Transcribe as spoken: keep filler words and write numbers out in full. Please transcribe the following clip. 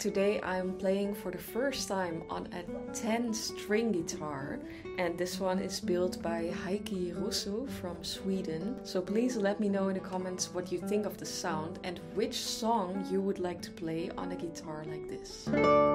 Today I'm playing for the first time on a ten string guitar, and this one is built by Heikki Rusu from Sweden. So please let me know in the comments what you think of the sound and which song you would like to play on a guitar like this.